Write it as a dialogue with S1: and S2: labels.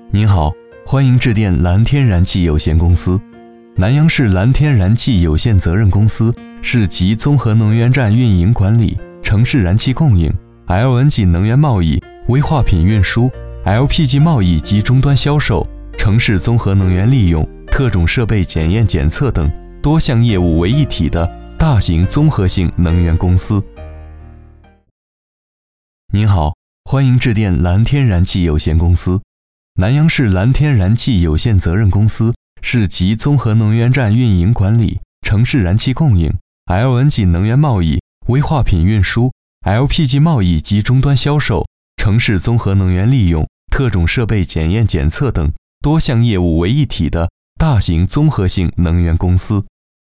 S1: 您好，欢迎致电蓝天然气有限公司。南阳市蓝天然气有限责任公司是集综合能源站运营管理、城市燃气供应、LN 级能源贸易、危化品运输、LPG 贸易及终端销售、城市综合能源利用、特种设备检验检测等多项业务为一体的大型综合性能源公司。您好，欢迎致电蓝天然气有限公司。南阳市蓝天然气有限责任公司是集综合能源站运营管理、城市燃气供应、LN 级能源贸易、危化品运输、LPG 贸易及终端销售、城市综合能源利用、特种设备检验检测等多项业务为一体的大型综合性能源公司。